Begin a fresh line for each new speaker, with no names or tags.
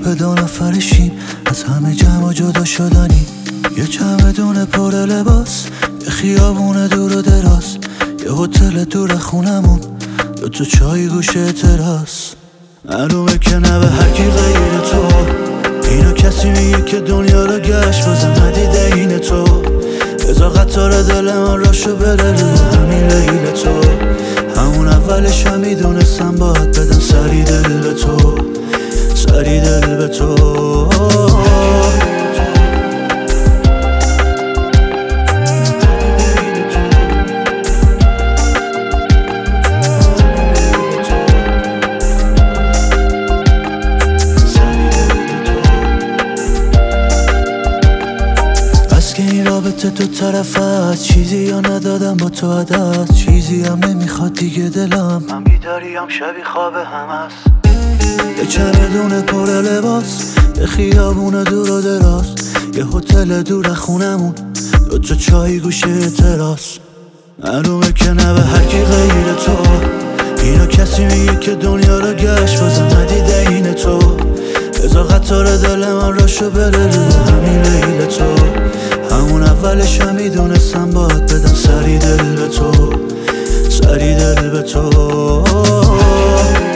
به دو نفرشیم، از همه جمع جدا شدنی. یه چمدون پر لباس، یه خیابون دور و دراز، یه هتل دور خونمون، 2 چای گوشه تراس. معلومه که نه به هرکی غیر تو، اینو کسی میگه که دنیا رو گشت بازم ندیده این تو. ازا قطار دل من راشو بره رو همین لیل تو. همون اولش هم میدونستم باید بدم سری دل به تو، سری دل به تو. این رابطه تو طرف هست، چیزی یا ندادم با تو عدد، چیزی هم نمیخواد دیگه دلم، من بیداریم شبی خواب هم هست. یه چمدون پر لباس، یه خیابون دور و دراز، یه هتل دور خونمون، 2 چای گوشه تراس. معلومه که نه به هرکی غیر تو، اینو کسی میگه که دنیا رو گشت بازم ندیده این تو. ازا قطار دل من راشو بره رو همین لیل تو. همون اولش هم میدونستم باید بدم سری دل به تو، سری دل به تو.